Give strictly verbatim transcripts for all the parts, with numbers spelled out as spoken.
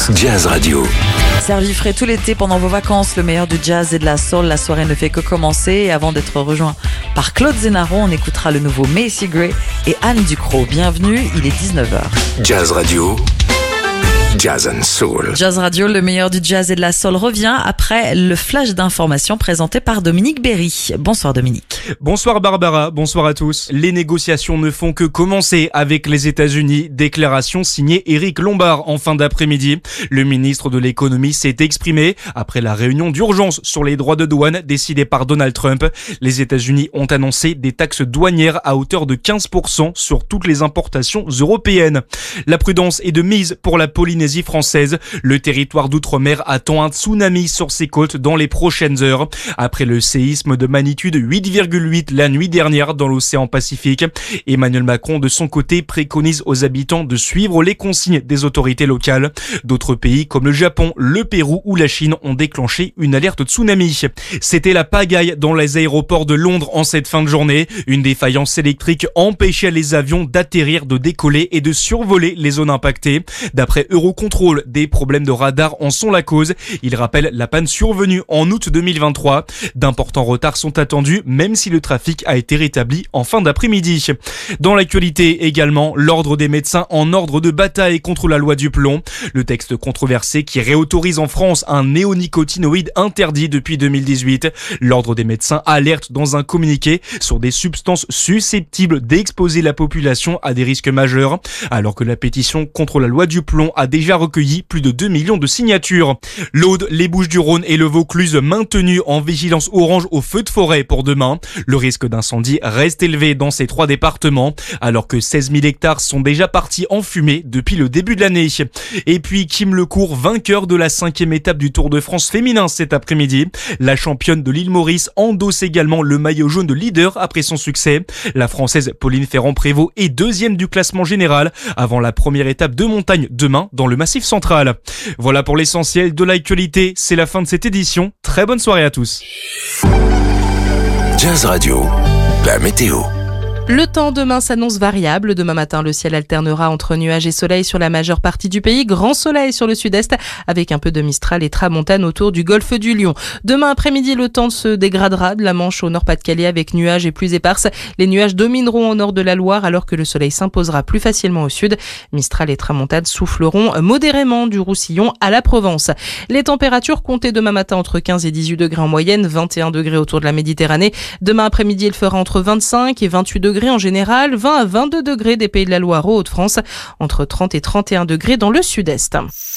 tous, Jazz Radio. Servi frais tout l'été pendant vos vacances, le meilleur du jazz et de la soul. La soirée ne fait que commencer et avant d'être rejoint par Claude Zenaro, on écoutera le nouveau Macy Gray et Anne Ducrot. Bienvenue, il est dix-neuf heures. Jazz Radio. Jazz and Soul. Jazz Radio, le meilleur du jazz et de la soul revient après le flash d'information présenté par Dominique Berry. Bonsoir Dominique. Bonsoir Barbara, bonsoir à tous. Les négociations ne font que commencer avec les États-Unis. Déclaration signée Éric Lombard en fin d'après-midi. Le ministre de l'économie s'est exprimé après la réunion d'urgence sur les droits de douane décidée par Donald Trump. Les États-Unis ont annoncé des taxes douanières à hauteur de quinze pour cent sur toutes les importations européennes. La prudence est de mise pour la Polynésie française. Le territoire d'outre-mer attend un tsunami sur ses côtes dans les prochaines heures. Après le séisme de magnitude huit virgule huit la nuit dernière dans l'océan Pacifique, Emmanuel Macron de son côté préconise aux habitants de suivre les consignes des autorités locales. D'autres pays comme le Japon, le Pérou ou la Chine ont déclenché une alerte tsunami. C'était la pagaille dans les aéroports de Londres en cette fin de journée. Une défaillance électrique empêchait les avions d'atterrir, de décoller et de survoler les zones impactées. D'après Eurocontrol, des problèmes de radar en sont la cause. Il rappelle la panne survenue en août deux mille vingt-trois. D'importants retards sont attendus, même si le trafic a été rétabli en fin d'après-midi. Dans l'actualité également, l'ordre des médecins en ordre de bataille contre la loi du plomb. Le texte controversé qui réautorise en France un néonicotinoïde interdit depuis deux mille dix-huit. L'ordre des médecins alerte dans un communiqué sur des substances susceptibles d'exposer la population à des risques majeurs, alors que la pétition contre la loi du plomb a déjà recueilli plus de deux millions de signatures. L'Aude, les Bouches-du-Rhône et le Vaucluse maintenus en vigilance orange au feu de forêt pour demain. Le risque d'incendie reste élevé dans ces trois départements, alors que seize mille hectares sont déjà partis en fumée depuis le début de l'année. Et puis Kim Lecourt, vainqueur de la cinquième étape du Tour de France féminin cet après-midi. La championne de l'île Maurice endosse également le maillot jaune de leader après son succès. La Française Pauline Ferrand-Prévot est deuxième du classement général avant la première étape de montagne demain dans le Massif central. Voilà pour l'essentiel de l'actualité, c'est la fin de cette édition. Très bonne soirée à tous. Jazz Radio, la météo. Le temps demain s'annonce variable. Demain matin, le ciel alternera entre nuages et soleil sur la majeure partie du pays. Grand soleil sur le sud-est avec un peu de mistral et tramontane autour du golfe du Lion. Demain après-midi, le temps se dégradera de la Manche au Nord-Pas-de-Calais avec nuages et pluies éparses. Les nuages domineront au nord de la Loire alors que le soleil s'imposera plus facilement au sud. Mistral et tramontane souffleront modérément du Roussillon à la Provence. Les températures comptées demain matin entre quinze et dix-huit degrés en moyenne, vingt et un degrés autour de la Méditerranée. Demain après-midi, il fera entre vingt-cinq et vingt-huit degrés en général, vingt à vingt-deux degrés des Pays de la Loire aux Hauts-de-France, entre trente et trente et un degrés dans le sud-est.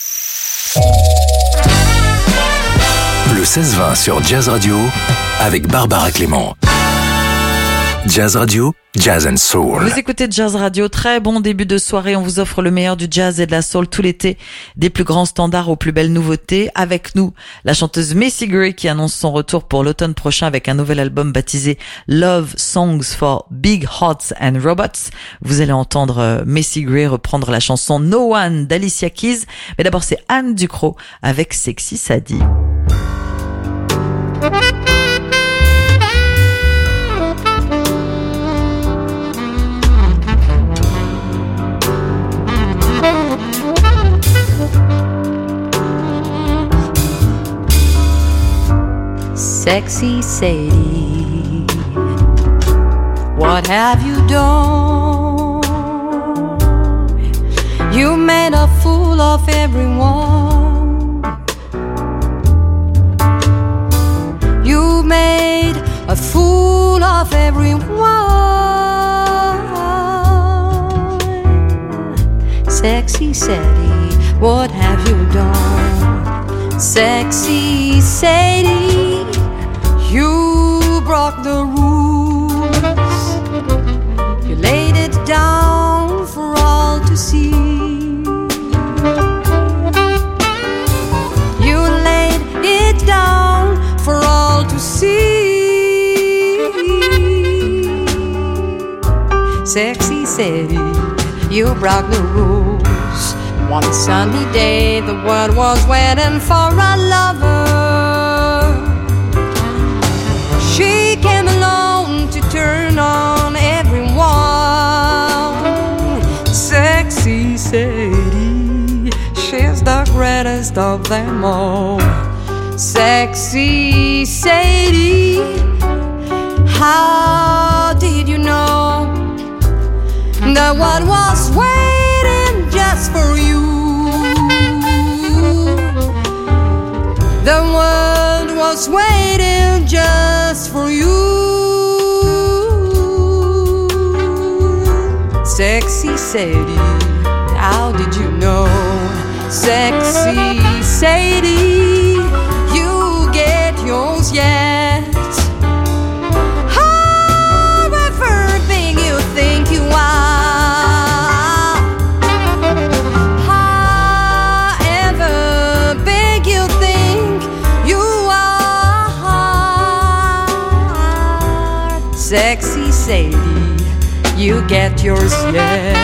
Le seize vingt sur Jazz Radio avec Barbara Clément. Jazz Radio, Jazz and Soul. Vous écoutez Jazz Radio, très bon début de soirée. On vous offre le meilleur du jazz et de la soul tout l'été, des plus grands standards aux plus belles nouveautés. Avec nous, la chanteuse Macy Gray qui annonce son retour pour l'automne prochain avec un nouvel album baptisé Love Songs for Big Hearts and Robots. Vous allez entendre Macy Gray reprendre la chanson No One d'Alicia Keys. Mais d'abord, c'est Anne Ducrot avec Sexy Sadie. Sexy Sadie, what have you done? You made a fool of everyone. You made a fool of everyone. Sexy Sadie, what have you done? Sexy Sadie, you broke the rules. You laid it down for all to see. You laid it down for all to see. Sexy Sadie, you broke the rules. One sunny day the world was waiting for a lover. She came along to turn on everyone. Sexy Sadie, she's the greatest of them all. Sexy Sadie, how did you know the world was waiting just for you? The world was waiting just for you. Sexy Sadie, how did you know? Sexy Sadie, you get yours yet. However big you think you are, however big you think you are, Sexy Sadie, you get yours yet.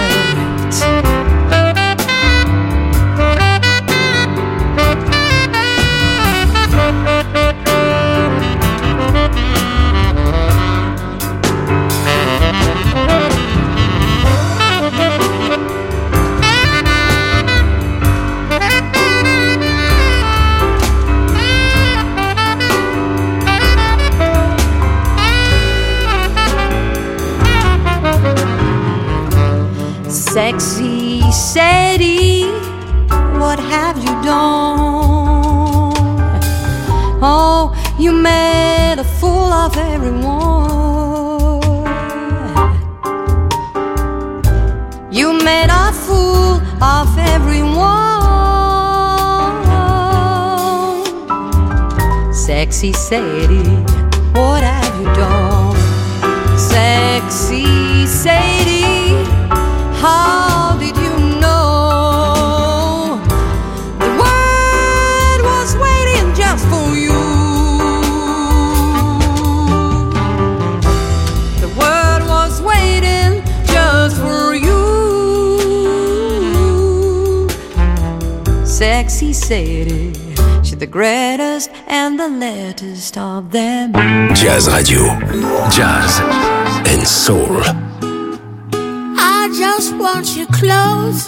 Sexy Sadie, what have you done? Oh, you made a fool of everyone. You made a fool of everyone. Sexy Sadie, what have you done? Sexy Sadie, how did you know the world was waiting just for you? The world was waiting just for you. Sexy Sadie, she's the greatest and the latest of them. Jazz Radio, Jazz and Soul. I just want you close,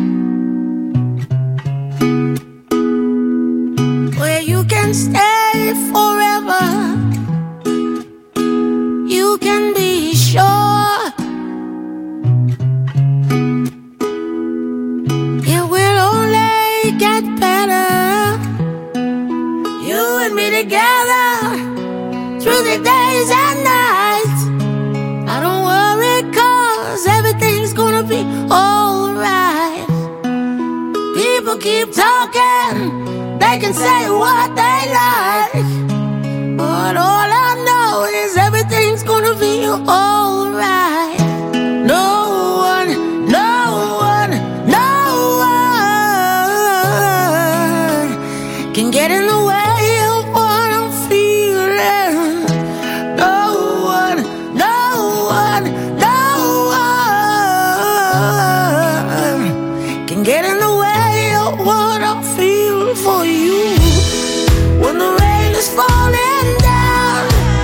where you can stay forever. You can be sure it will only get better. You and me together through the days and nights. I don't worry, 'cause everything's gonna be alright. People keep talking, they can say what they like, but all I know is everything's gonna be alright. No one, no one, no one can get in the way of what I'm feeling. No one, no one, no one can get in the way of what I feel for you. When the rain is falling down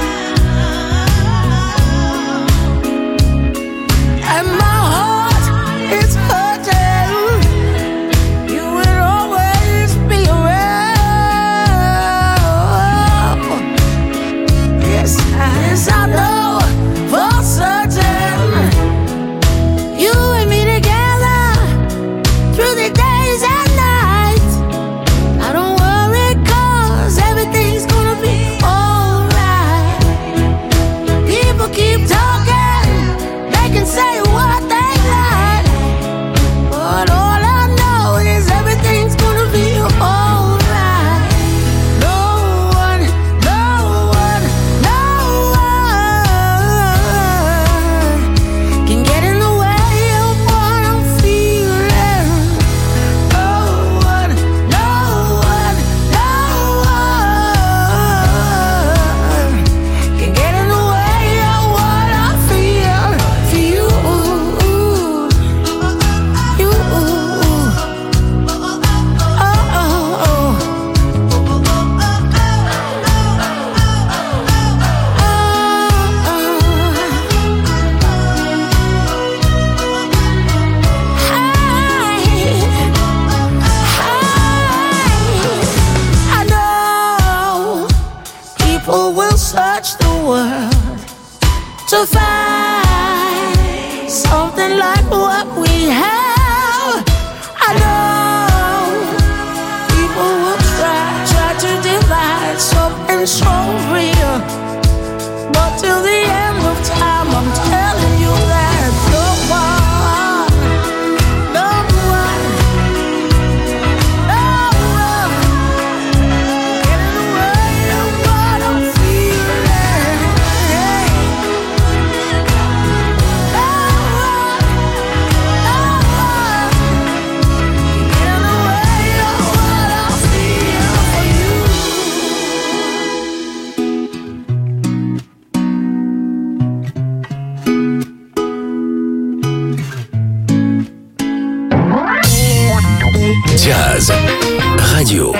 and my heart is hurting, you will always be around. Yes, yes, I know for certain. You and me together through the days and nights. I don't worry, 'cause everything's gonna be alright. to find something like what we have. I know people will try, try to divide something so real, but till the end of time, I'm telling you that no one, no one, no one get in the way of what I'm feeling. No one, no one get in the way of what I'm feeling for you. Jazz Radio.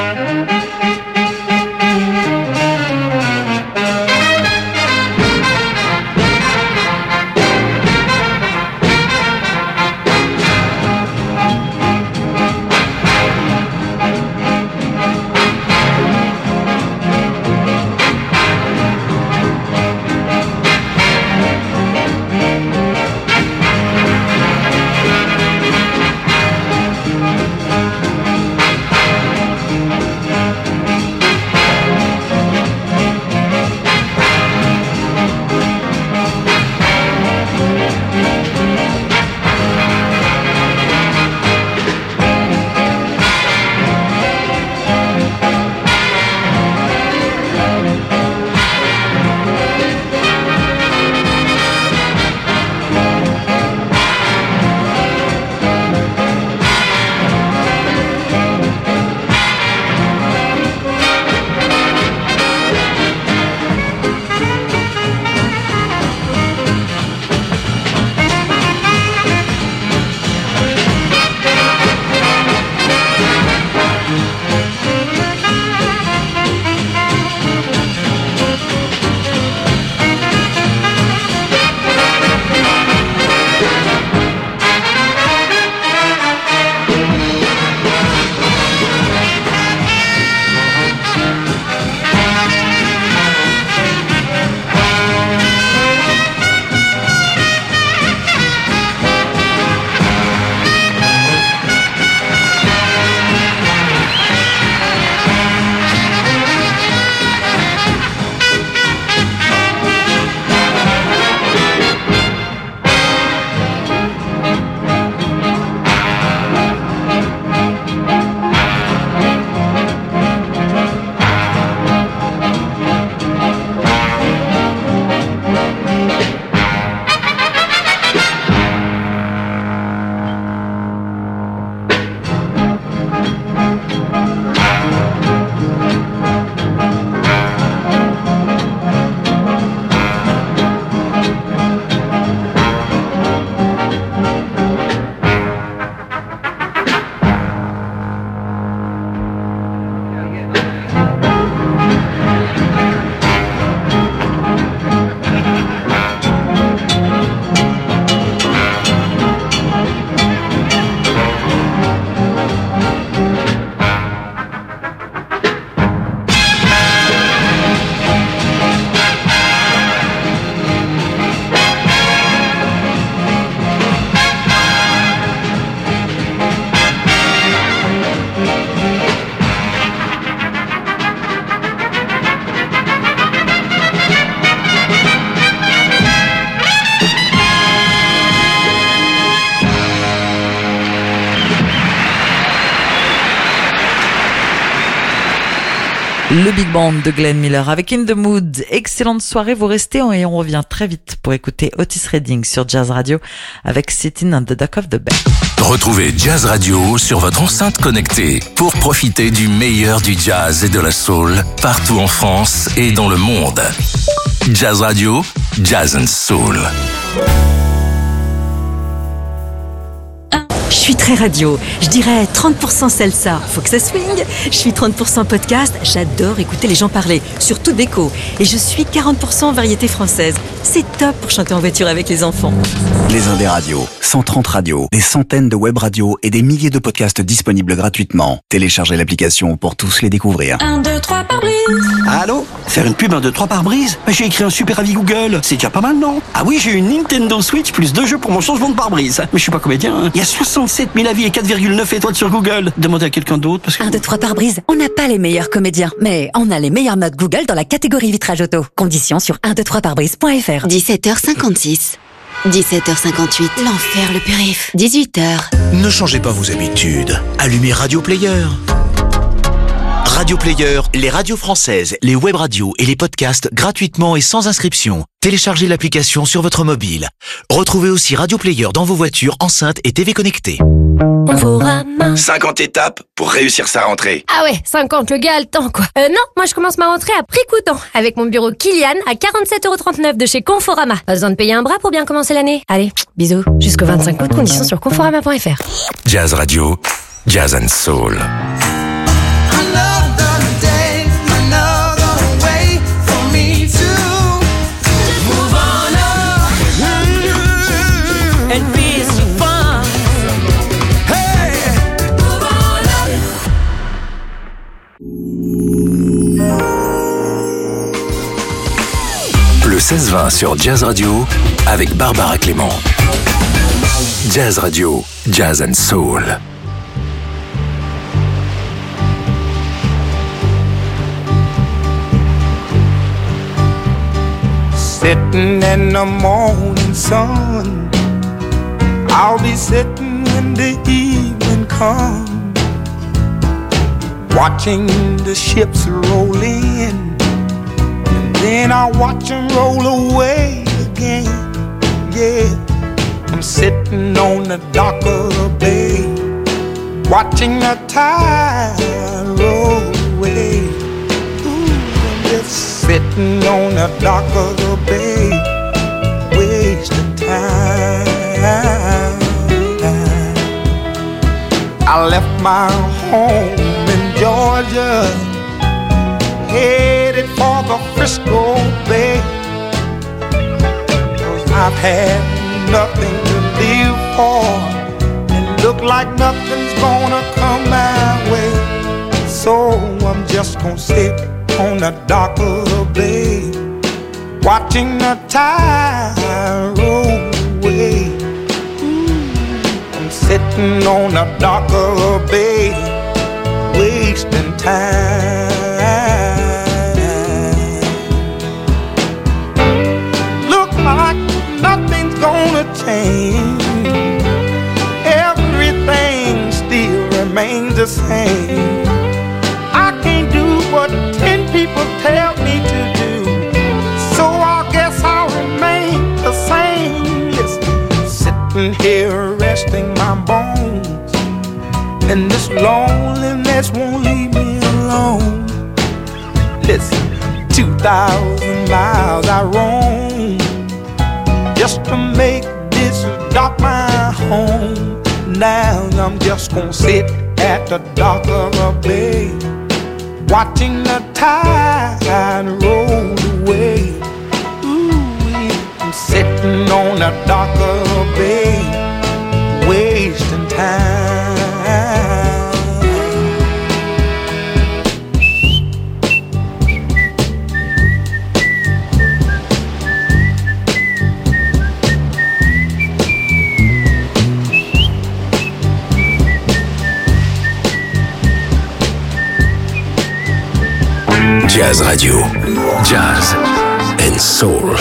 Le Big Band de Glenn Miller avec In The Mood. Excellente soirée, vous restez et on revient très vite pour écouter Otis Redding sur Jazz Radio avec Sitting on the Dock of the Bay. Retrouvez Jazz Radio sur votre enceinte connectée pour profiter du meilleur du jazz et de la soul partout en France et dans le monde. Jazz Radio, Jazz and Soul. suis très radio. Je dirais trente pour cent salsa, faut que ça swing. Je suis trente pour cent podcast, j'adore écouter les gens parler, surtout déco. Et je suis quarante pour cent variété française. C'est top pour chanter en voiture avec les enfants. Les Indés radios, cent trente radios, des centaines de web radios et des milliers de podcasts disponibles gratuitement. Téléchargez l'application pour tous les découvrir. un, deux, trois par brise. Allô? Faire une pub un, deux, trois par brise? J'ai écrit un super avis Google. C'est déjà pas mal, non? Ah oui, j'ai une Nintendo Switch plus deux jeux pour mon changement de pare-brise. Mais je suis pas comédien, hein. Il y a soixante-sept mille avis et quatre virgule neuf étoiles sur Google. Demandez à quelqu'un d'autre parce que... un, deux, trois par brise. On n'a pas les meilleurs comédiens, mais on a les meilleures notes Google dans la catégorie vitrage auto. Conditions sur un, deux, trois par brise point f r. dix-sept heures cinquante-six. dix-sept heures cinquante-huit. L'enfer, le périph. dix-huit heures. Ne changez pas vos habitudes. Allumez Radio Player. Radio Player, les radios françaises, les web radios et les podcasts gratuitement et sans inscription. Téléchargez l'application sur votre mobile. Retrouvez aussi Radio Player dans vos voitures, enceintes et T V connectées. cinquante étapes pour réussir sa rentrée. Ah ouais, cinquante, le gars a le temps quoi. Euh non, moi je commence ma rentrée à prix coûtant avec mon bureau Kilian à quarante-sept euros trente-neuf de chez Conforama. Pas besoin de payer un bras pour bien commencer l'année. Allez, bisous. Jusqu'au vingt-cinq août, conditions sur conforama point f r. Jazz Radio, Jazz and Soul. Le seize vingt sur Jazz Radio avec Barbara Clément. Jazz Radio, Jazz and Soul. Sitting in the morning sun, I'll be sitting when the evening comes, watching the ships roll in. Then I watch them roll away again. Yeah, I'm sitting on the dock of the bay, watching the tide roll away. Ooh, I'm just sitting on the dock of the bay, wasting time. I left my home in Georgia, headed for the Frisco Bay, 'cause I've had nothing to live for, and look like nothing's gonna come my way. So I'm just gonna sit on the dock of the bay, watching the tide roll away. Ooh, I'm sitting on the dock of the bay, wasting time. Like nothing's gonna change, everything still remains the same. I can't do what ten people tell me to do, so I guess I'll remain the same. Listen, sitting here resting my bones, and this loneliness won't leave me alone. Listen, two thousand miles I roam just to make this dock my home. Now I'm just gonna sit at the dock of the bay, watching the tide roll away. Ooh, I'm sitting on the dock of the bay, wasting time. Jazz Radio, Jazz and Soul.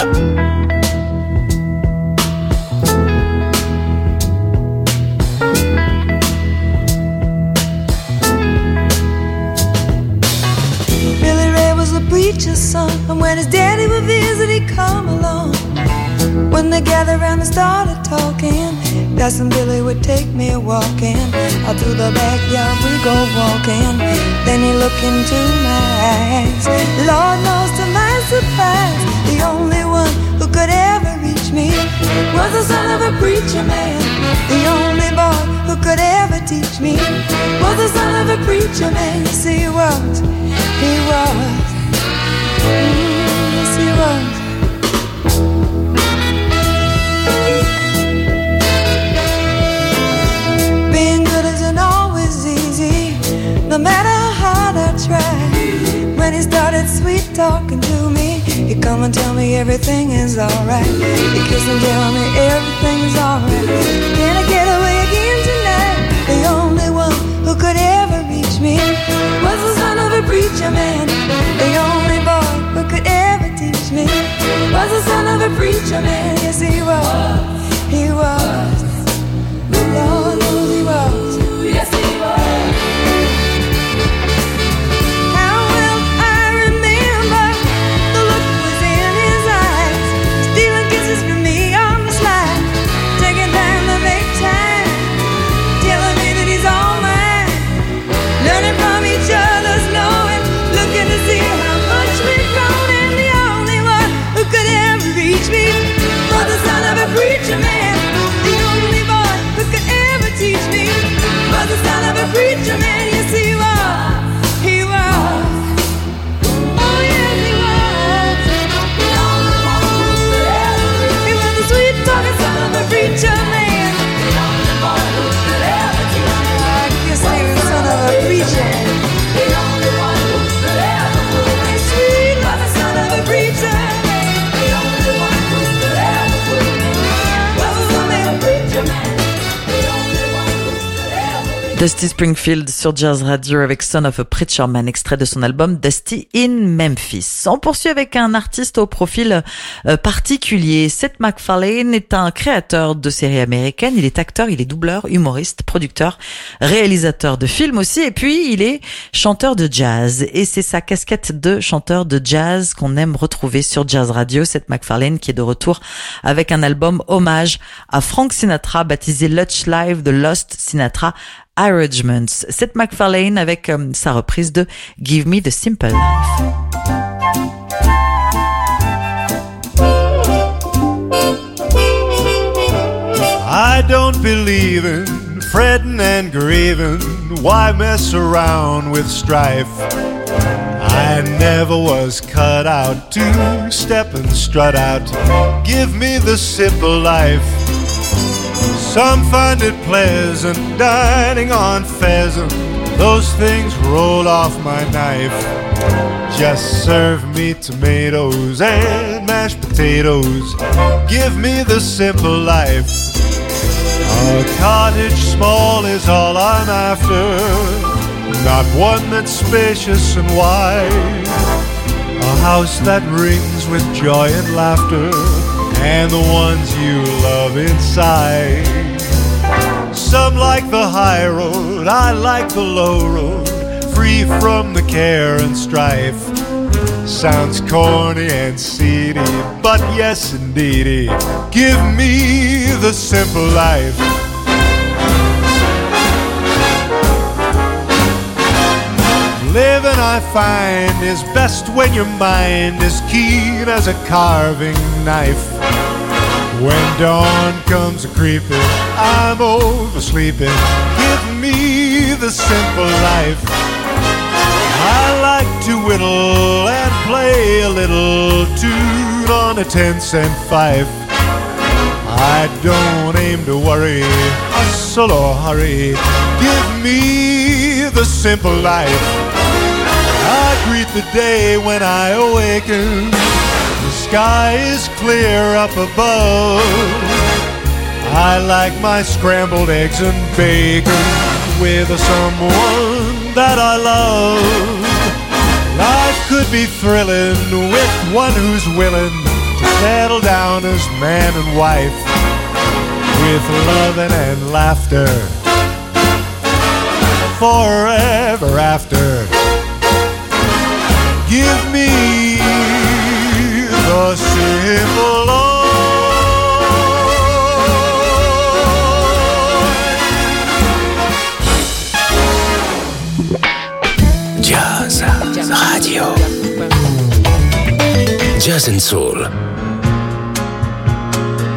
Billy Ray was a preacher's son, and when his daddy would visit, he'd come along. When they gathered around and started talking, Cousin Billy would take me walking. Out through the backyard we go walking. Then he looked into my eyes. Lord knows to my surprise, the only one who could ever reach reach me was the son of a preacher man. The only boy who could ever teach me was the son of a preacher man. Yes, he was, he was, mm, yes, he was. Being good isn't always easy, no matter how hard I try. When he started sweet talking to me, he'd come and tell me everything is alright. He'd kiss and tell me everything is alright. Can I get away again tonight? The only one who could ever reach me was the son of a preacher man. The only boy who could ever teach me was the son of a preacher man. Yes, he was, he was, Lord knows he was. Yes, he was. How well I remember the look was in his eyes, stealing kisses from me on the slide, taking time to make time, telling me that he's all mine, learning from each other's knowing, looking to see how much we've grown. And the only one who could ever reach me was the son of a preacher man. The only boy who could ever teach me was the son of a preacher man. Yes, he was, he was. Oh, yes, he was. The only one who could ever reach me. He was the sweet talking son of a preacher man. The only boy who could ever teach me. I guess he was the son of a preacher. The only one who could ever fool me. Sweet was the son of a preacher man. The only one who could ever fool me was the son of a preacher man. Dusty Springfield sur Jazz Radio avec Son of a Preacher Man, extrait de son album Dusty in Memphis. On poursuit avec un artiste au profil euh, particulier. Seth MacFarlane est un créateur de séries américaines. Il est acteur, il est doubleur, humoriste, producteur, réalisateur de films aussi. Et puis, il est chanteur de jazz. Et c'est sa casquette de chanteur de jazz qu'on aime retrouver sur Jazz Radio. Seth MacFarlane qui est de retour avec un album hommage à Frank Sinatra baptisé Lush Live, The Lost Sinatra Arrangements. Seth MacFarlane avec euh, sa reprise de Give Me the Simple Life. I don't believe in fretting and grieving. Why mess around with strife? I never was cut out to step and strut out. Give me the simple life. Some find it pleasant dining on pheasant. Those things roll off my knife. Just serve me tomatoes and mashed potatoes. Give me the simple life. A cottage small is all I'm after, not one that's spacious and wide. A house that rings with joy and laughter, and the ones you love inside. Some like the high road, I like the low road, free from the care and strife. Sounds corny and seedy, but yes indeedy, give me the simple life. Living I find is best when your mind is keen as a carving knife. When dawn comes a-creeping, I'm oversleeping. Give me the simple life. I like to whittle and play a little tune on a ten-cent fife. I don't aim to worry, hustle or hurry. Give me the simple life. I greet the day when I awaken. The sky is clear up above. I like my scrambled eggs and bacon with someone that I love. Life could be thrilling with one who's willing to settle down as man and wife, with loving and laughter forever after. Give me the simple life. Jazz Radio. Jazz and Soul.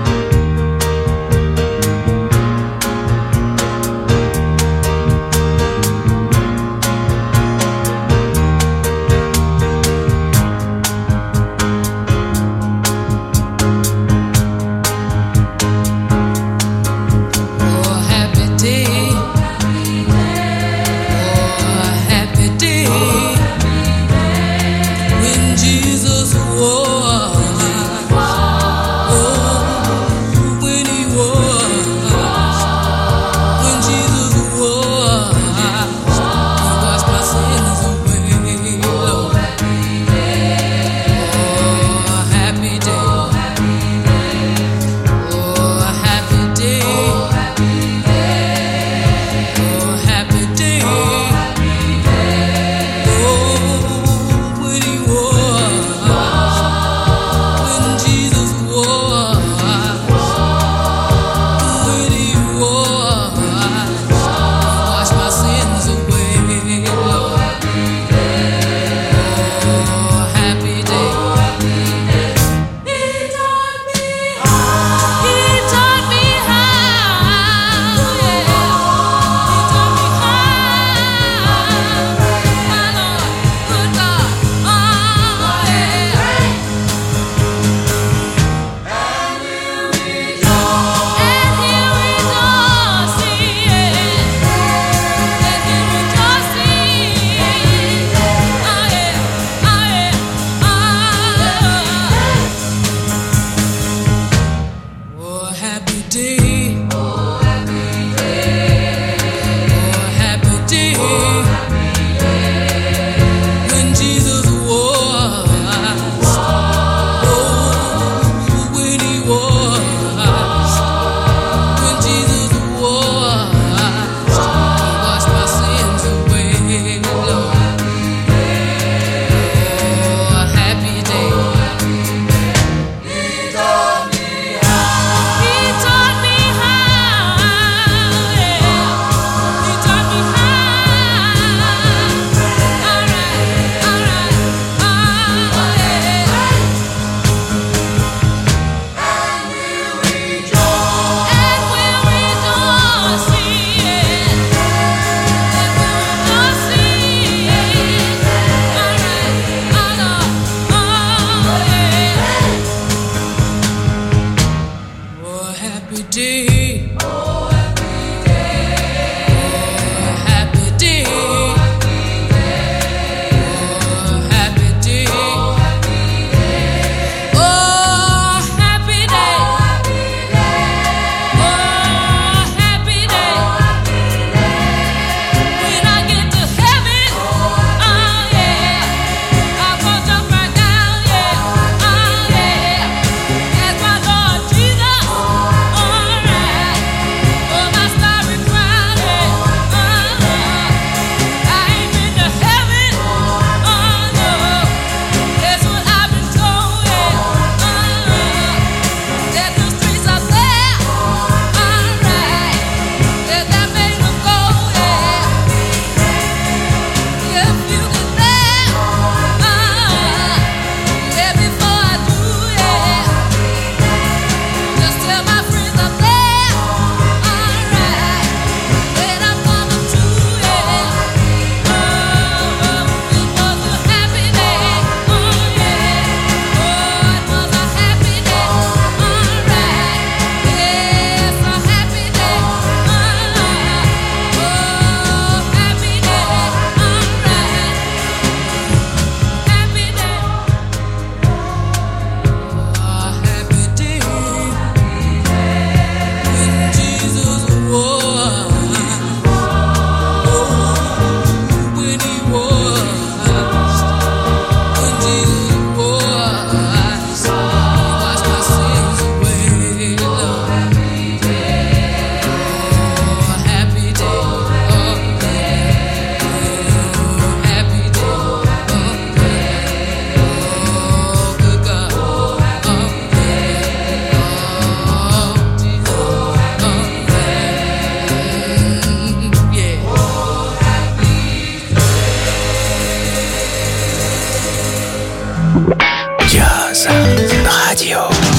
Jazz Radio.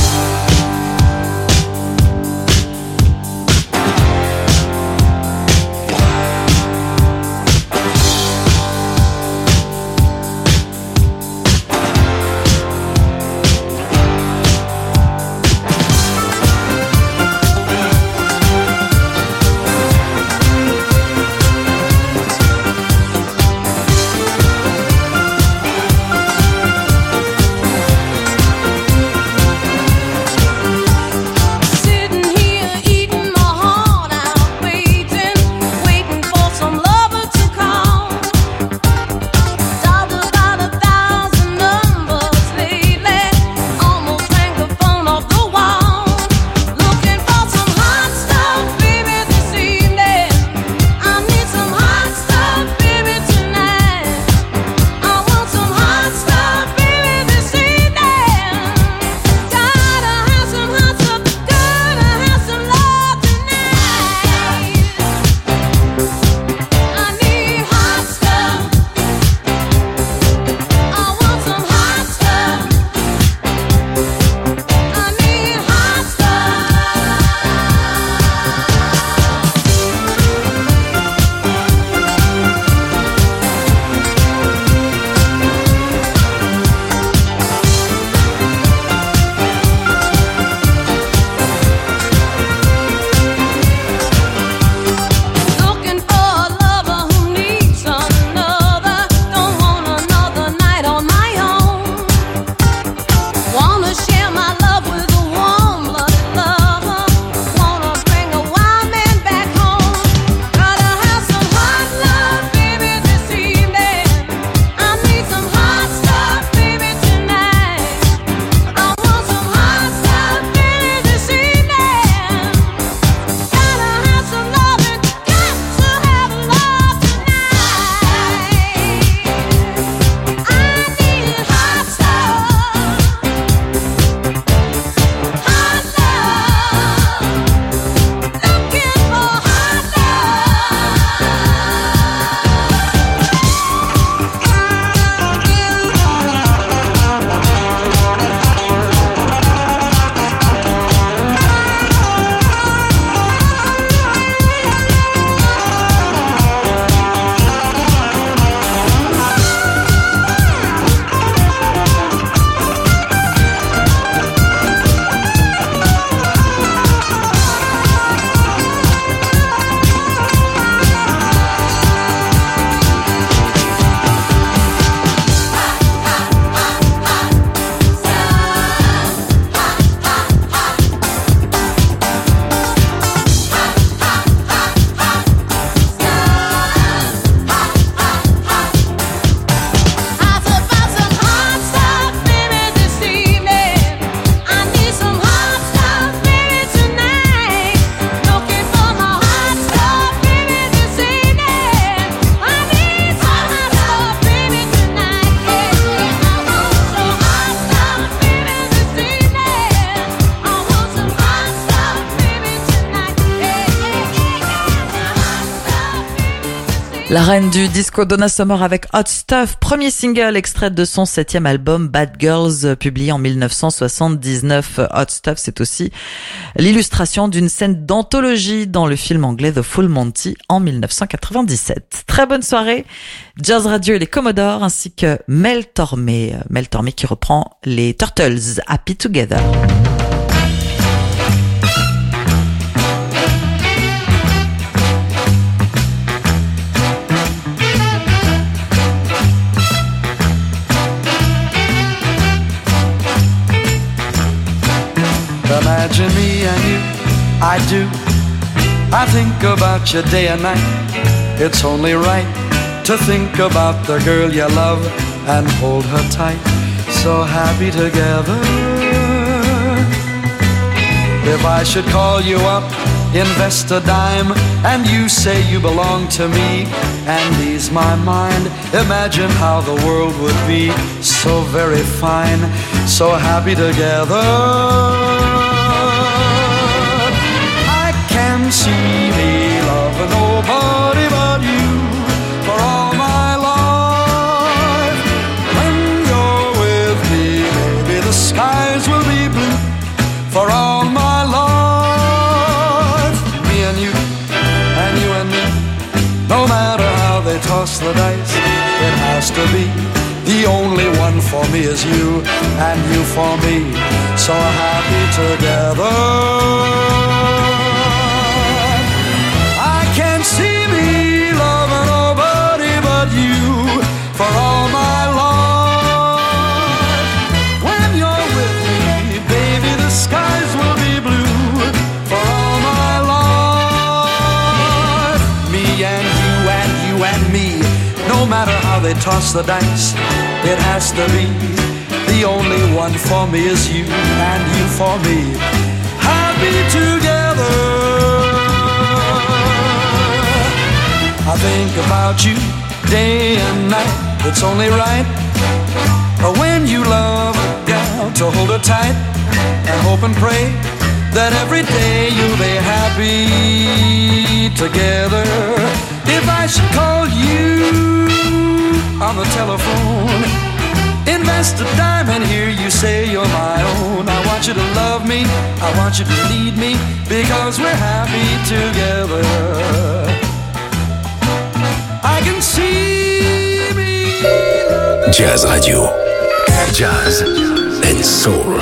La reine du disco Donna Summer avec Hot Stuff, premier single extrait de son septième album Bad Girls, publié en mille neuf cent soixante-dix-neuf. Hot Stuff, c'est aussi l'illustration d'une scène d'anthologie dans le film anglais The Full Monty en mille neuf cent quatre-vingt-dix-sept. Très bonne soirée, Jazz Radio et les Commodores, ainsi que Mel Tormé, Mel Tormé qui reprend les Turtles, Happy Together. Imagine me and you, I do. I think about you day and night. It's only right to think about the girl you love and hold her tight. So happy together. If I should call you up, invest a dime, and you say you belong to me and ease my mind, imagine how the world would be so very fine, so happy together. Can see me loving nobody but you for all my life. When you're with me has to be. The only one for me is you, and you for me, so happy together. I can't see me loving nobody but you for all my life. When you're with me, baby, the skies will be blue for all my life. Me and you and you and me, no matter how they toss the dice, it has to be. The only one for me is you, and you for me, happy together. I think about you day and night. It's only right when you love a gal to hold her tight and hope and pray that every day you'll be happy together. If I should call you on the telephone, invest a dime and hear you say you're my own, I want you to love me, I want you to need me, because we're happy together. I can see me. Jazz Radio. Jazz and Soul.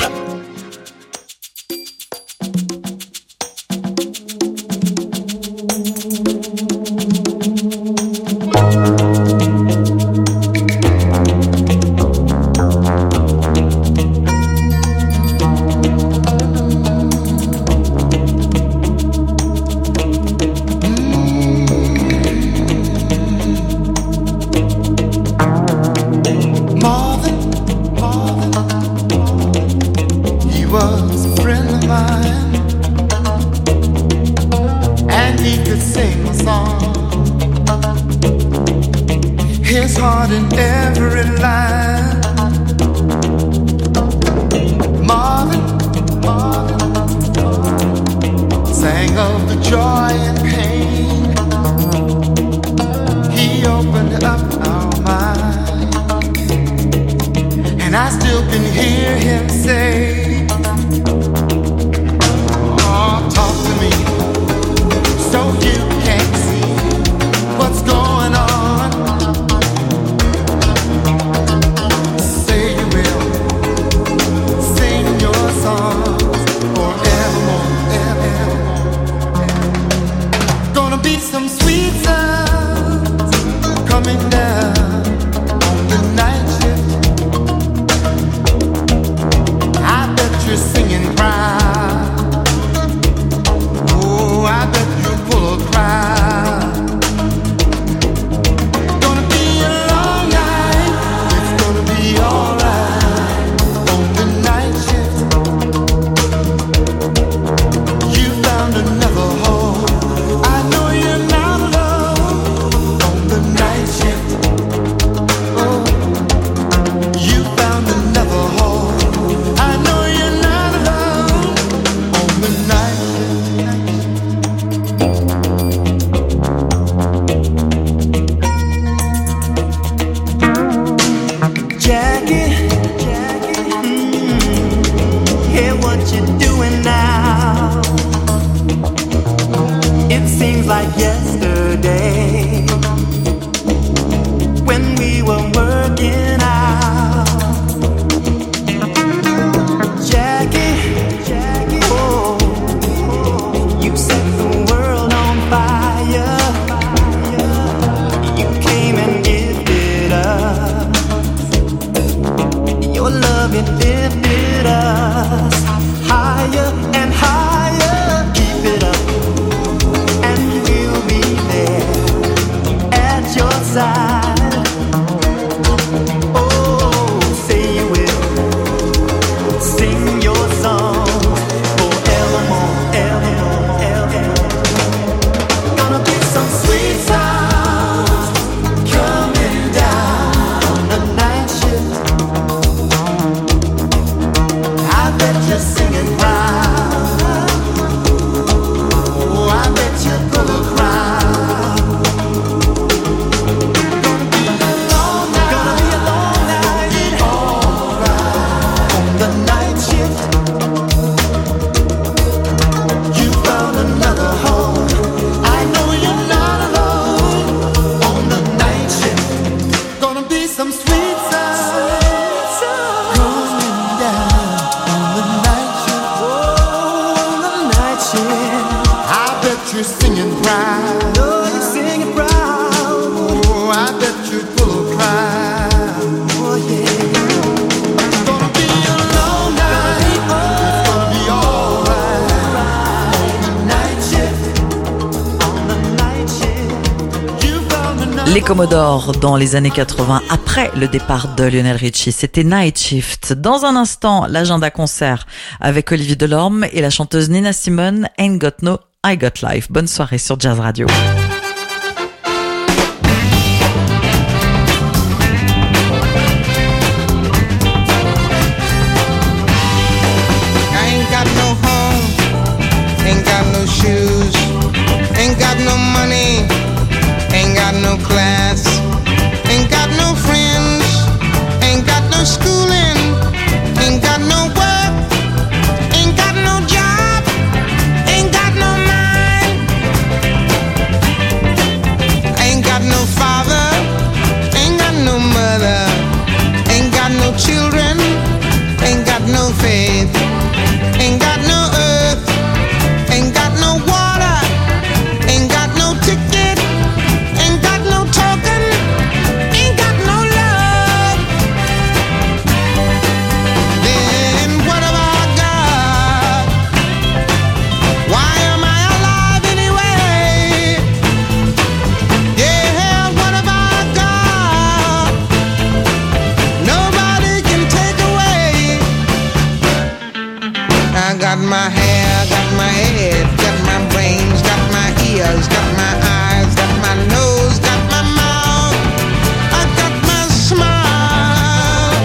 Just sweet sound going down on the night shift. Oh, on the night shift. I bet you're singing proud. Oh, you're singing proud. Oh, I bet you're full of pride. Oh, yeah. It's gonna be a long night. It's gonna be alright. On the night shift. On the night shift. You found the Les Commodores dans les années quatre-vingts, après le départ de Lionel Richie, c'était Night Shift. Dans un instant, l'agenda concert avec Olivier Delorme et la chanteuse Nina Simone, Ain't Got No, I Got Life. Bonne soirée sur Jazz Radio. I ain't got no home, ain't got no shoes, ain't got no money, ain't got no class, ain't got no friends, ain't got no schooling, ain't got no work, ain't got no job, ain't got no mind, ain't got no father, ain't got no mother, ain't got no children, ain't got no faith. Ain't got no earth, ain't got no water, ain't got no ticket, ain't got no token, ain't got no love. Then what have I got? Why am I alive anyway? Yeah, what have I got? Nobody can take away. I got my hair, got my head, got my brains, got my ears, got my eyes, got my nose, got my mouth, I got my smile.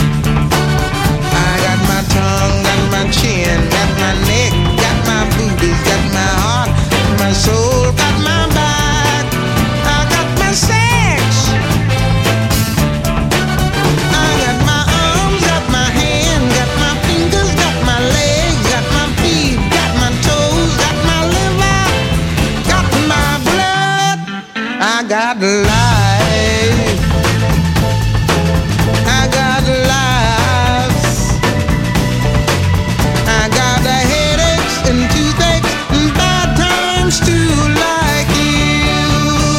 I got my tongue, got my chin, got my neck, got my boobies, got my heart, got my soul, got my back, I got my sex. I got my arms, got my hands, got my fingers, got my legs, got my feet, got my toes, got my liver, got my blood. I got life. I got laughs. I got the headaches and toothaches and bad times too, like you.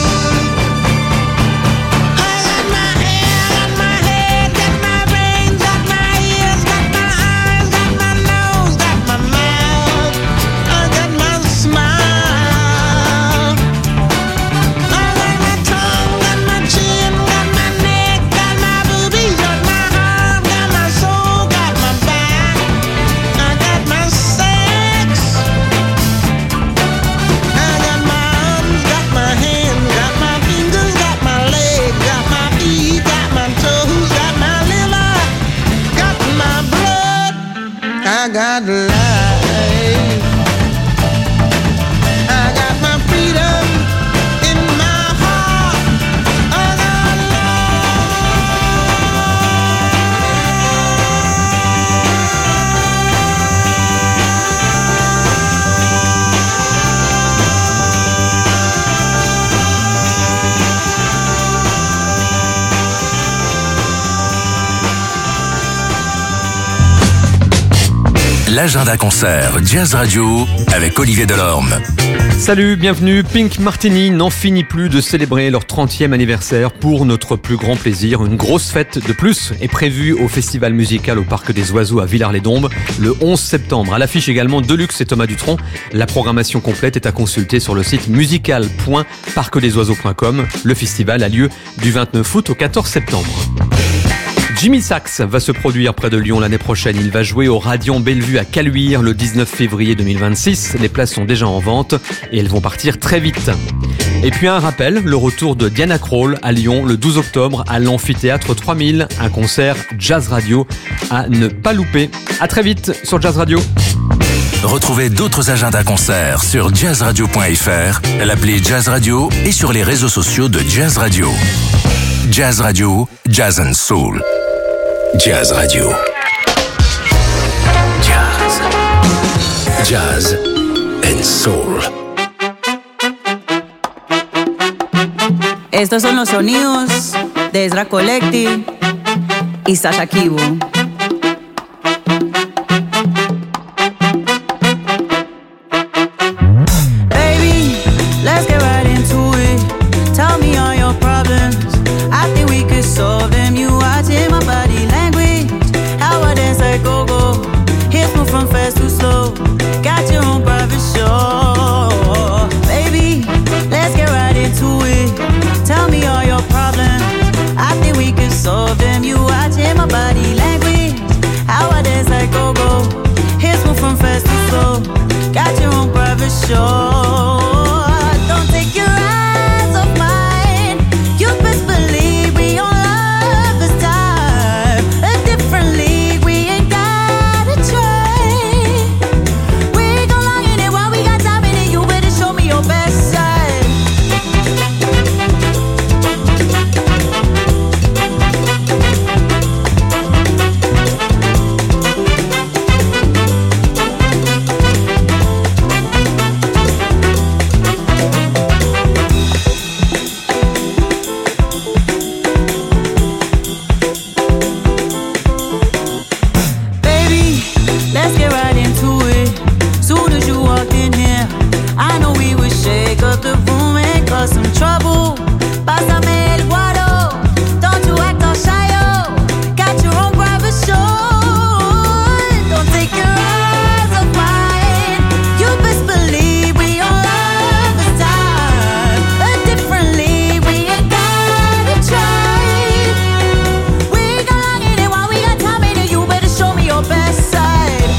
I got my hair, got my head, got my brains, got my ears, got my eyes, got my nose, got my mouth. I got my smile. I got my tongue, got my chin, got my neck, got my boobies, got my heart, got my soul, got my back. I got my sex. I got my arms, got my hands, got my fingers, got my legs, got my feet, got my toes, got my liver, got my blood. I got life. I got my freedom in my heart. I got L'agenda concert Jazz Radio avec Olivier Delorme. Salut, bienvenue. Pink Martini n'en finit plus de célébrer leur trentième anniversaire pour notre plus grand plaisir. Une grosse fête de plus est prévue au festival musical au Parc des Oiseaux à Villars-les-Dombes le onze septembre. À l'affiche également Deluxe et Thomas Dutronc. La programmation complète est à consulter sur le site musical point parc des oiseaux point com. Le festival a lieu du vingt-neuf août au quatorze septembre. Jimmy Sachs va se produire près de Lyon l'année prochaine. Il va jouer au Radiant Bellevue à Caluire le dix-neuf février deux mille vingt-six. Les places sont déjà en vente et elles vont partir très vite. Et puis un rappel, le retour de Diana Krall à Lyon le douze octobre à l'Amphithéâtre trois mille. Un concert Jazz Radio à ne pas louper. À très vite sur Jazz Radio. Retrouvez d'autres agendas concerts sur jazz radio point f r, l'appli Jazz Radio et sur les réseaux sociaux de Jazz Radio. Jazz Radio, Jazz and Soul. Jazz Radio. Jazz. Jazz and Soul. Estos son los sonidos de Ezra Collective y Sasha Kibu. Baby, let's get right into it. Tell me all your problems. I think we could solve them. You watching my body language. How I dance like go-go. Hips move from fast to slow. Got your own private show. Baby, let's get right into it. Tell me all your problems. I think we could solve them. You watching my body language. How I dance like go-go. Hips move from fast to slow. Got your own private show. Don't take your eyes off mine. You best believe we on love this time. A different league, we ain't gotta try. We gon' long in it while we got time in it. You better show me your best side. Baby, let's get right into it. Soon as you walked in here, I know we would shake up the room and cause some trouble. Pásame el guaro, don't you act all shy, oh. Got your own private show. Don't take your eyes off mine. You best believe we on love this time. A different league, we ain't gotta try. We gon' long in it while we got time in it. You better show me your best side.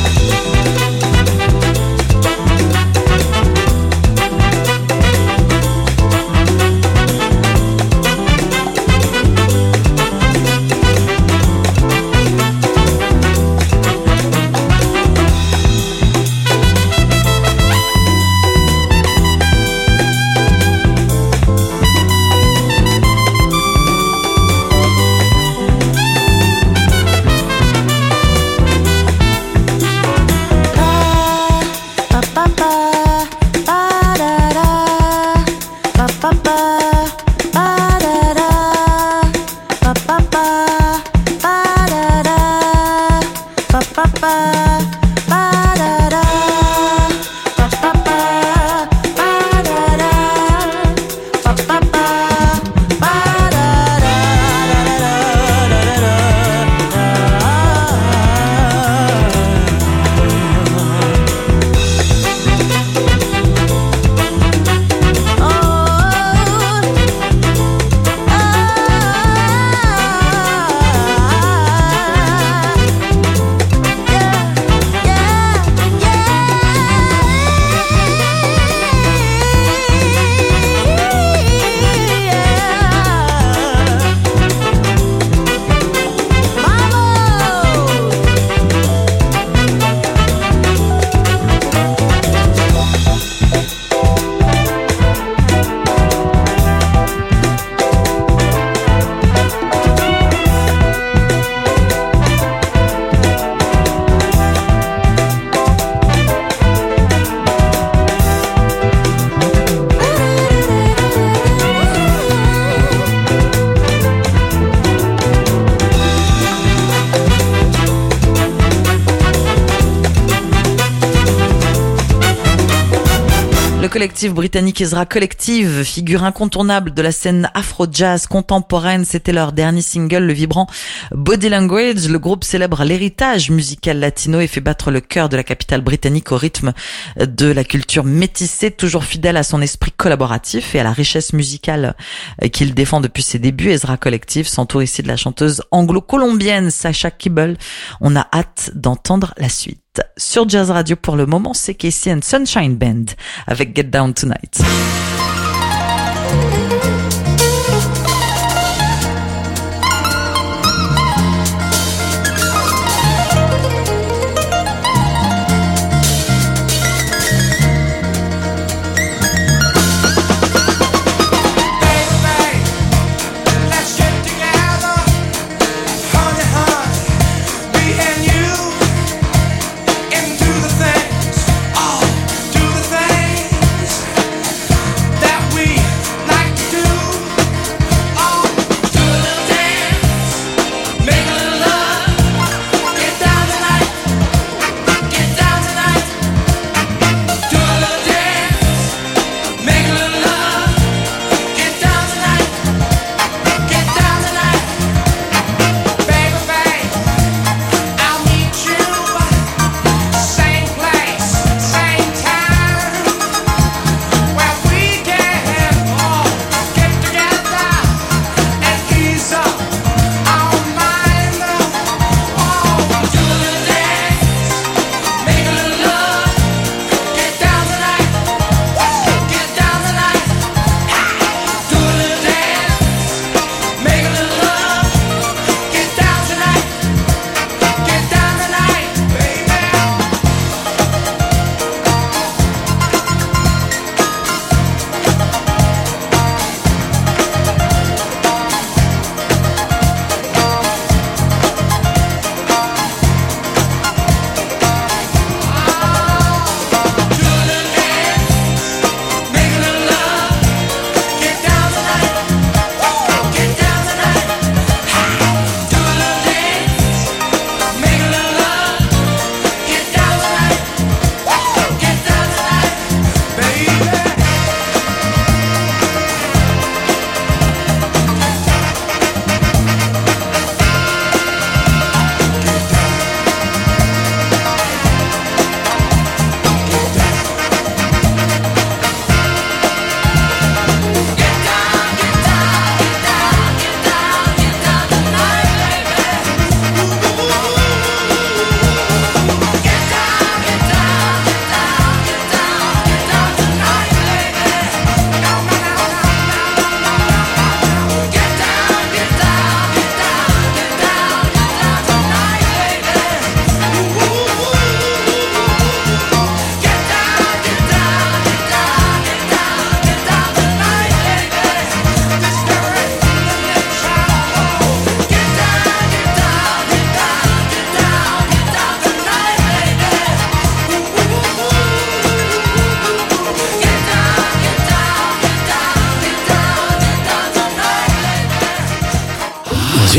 Le collectif britannique Ezra Collective, figure incontournable de la scène afro-jazz contemporaine, c'était leur dernier single, le vibrant Body Language. Le groupe célèbre l'héritage musical latino et fait battre le cœur de la capitale britannique au rythme de la culture métissée, toujours fidèle à son esprit collaboratif et à la richesse musicale qu'il défend depuis ses débuts. Ezra Collective s'entoure ici de la chanteuse anglo-colombienne Sasha Kibu. On a hâte d'entendre la suite. Sur Jazz Radio pour le moment, c'est Casey and Sunshine Band avec Get Down Tonight. Into the things, oh, do the things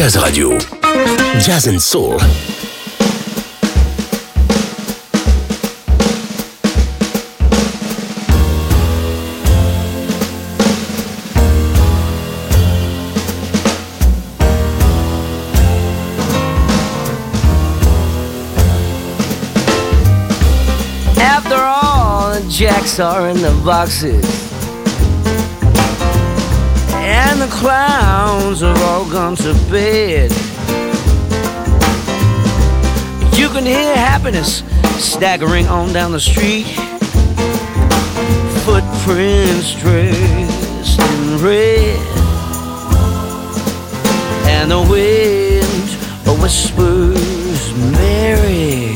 Jazz Radio. Jazz and Soul. After all, the jacks are in the boxes, and the clowns have all gone to bed. You can hear happiness staggering on down the street, footprints dressed in red, and the wind whispers Mary.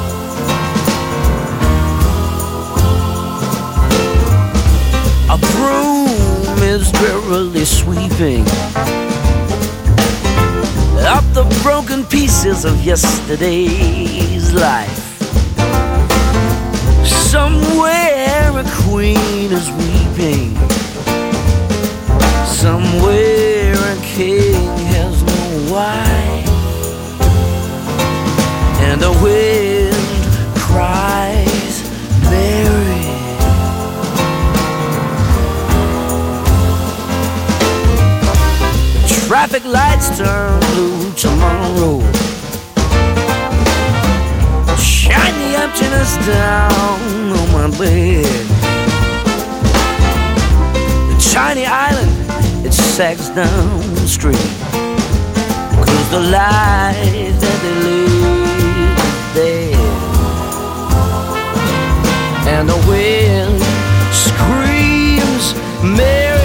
A broom is drearily sweeping up the broken pieces of yesterday's life. Somewhere a queen is weeping, somewhere a king has no wife, and the wind cries Mary. Traffic lights turn blue tomorrow. Shine the emptiness down on my bed. The tiny island, it sags down the street, 'cause the life that they live is dead. And the wind screams Mary.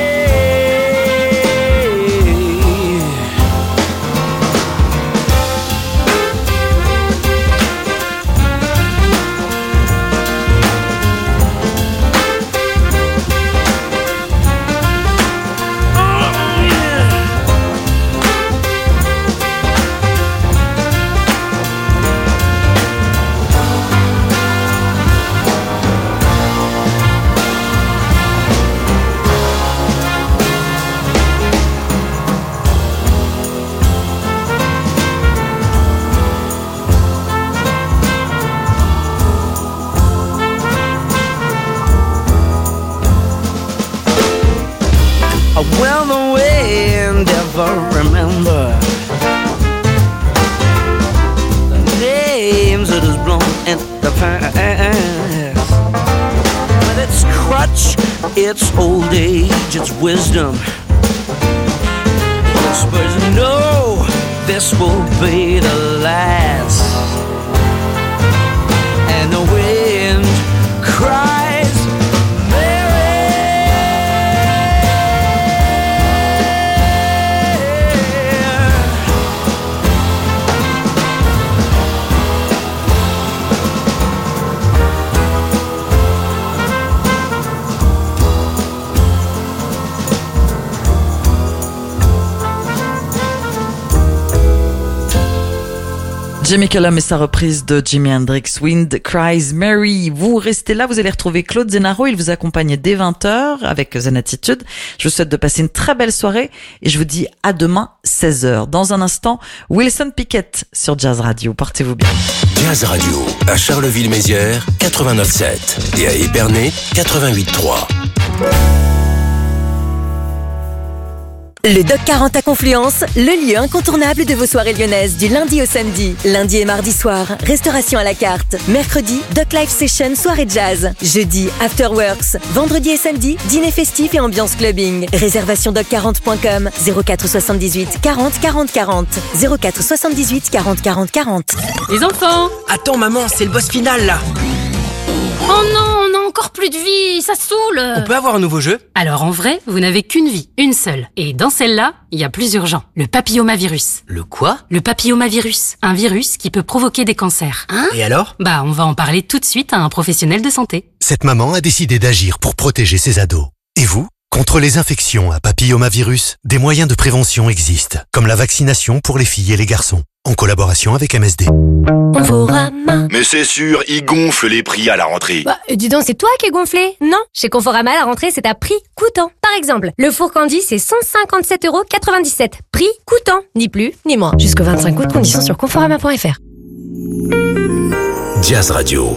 Will the wind ever remember the names it has blown in the past? With its crutch, its old age, its wisdom, whispers, no, this will be the last. And the wind cries Jimmy Cullum et sa reprise de Jimi Hendrix, Wind Cries Mary. Vous restez là, vous allez retrouver Claude Zenaro. Il vous accompagne dès vingt heures avec Zen Attitude. Je vous souhaite de passer une très belle soirée et je vous dis à demain seize heures. Dans un instant, Wilson Pickett sur Jazz Radio. Portez-vous bien. Jazz Radio à Charleville-Mézières quatre-vingt-neuf sept et à Épernay quatre-vingt-huit trois. Le Doc quarante à Confluence, le lieu incontournable de vos soirées lyonnaises du lundi au samedi. Lundi et mardi soir, restauration à la carte. Mercredi, Doc Live Session, soirée jazz. Jeudi, Afterworks. Vendredi et samedi, dîner festif et ambiance clubbing. Réservation doc quarante point com, zéro quatre soixante-dix-huit quarante quarante quarante. zéro quatre soixante-dix-huit quarante quarante quarante. Les enfants! Attends maman, c'est le boss final là! Oh non, on a encore plus de vie, ça saoule. On peut avoir un nouveau jeu? Alors en vrai, vous n'avez qu'une vie, une seule. Et dans celle-là, il y a plus urgent. Le papillomavirus. Le quoi? Le papillomavirus. Un virus qui peut provoquer des cancers. Hein? Et alors? Bah, on va en parler tout de suite à un professionnel de santé. Cette maman a décidé d'agir pour protéger ses ados. Et vous? Contre les infections à papillomavirus, des moyens de prévention existent, comme la vaccination pour les filles et les garçons. en collaboration avec M S D. Conforama. Mais c'est sûr, ils gonflent les prix à la rentrée. Bah, dis donc, c'est toi qui es gonflé. Non, chez Conforama, la rentrée, c'est à prix coûtant. Par exemple, le four Candy, c'est cent cinquante-sept euros quatre-vingt-dix-sept. Prix coûtant. Ni plus, ni moins. Jusqu'au vingt-cinq août, conditions sur conforama point f r. Jazz Radio.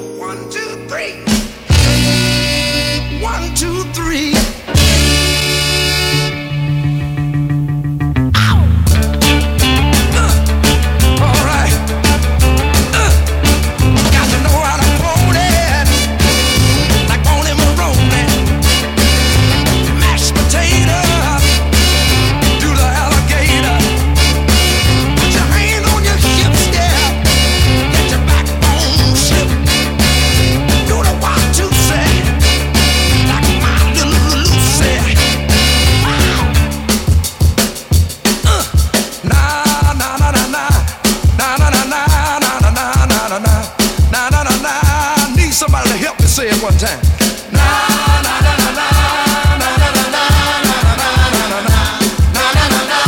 Say it one time. Na na na na na na na na na na na na na na.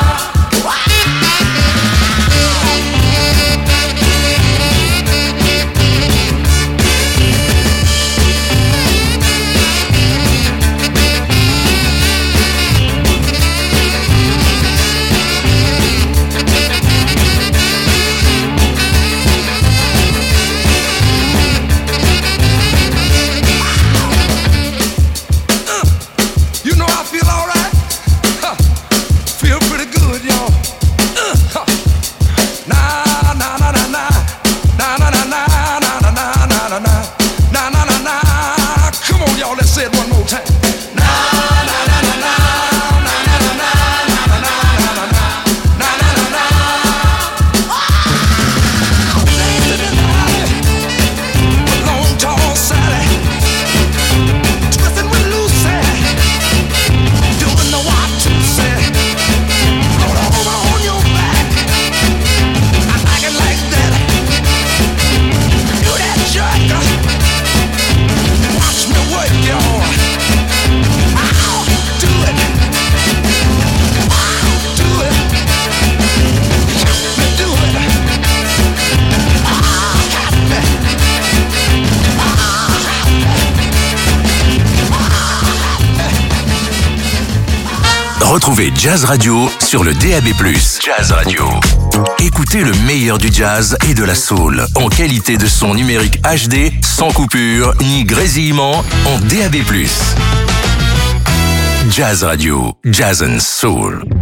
Retrouvez Jazz Radio sur le D A B plus. Jazz Radio. Écoutez le meilleur du jazz et de la soul en qualité de son numérique H D, sans coupure ni grésillement, en D A B plus. Jazz Radio, Jazz and Soul.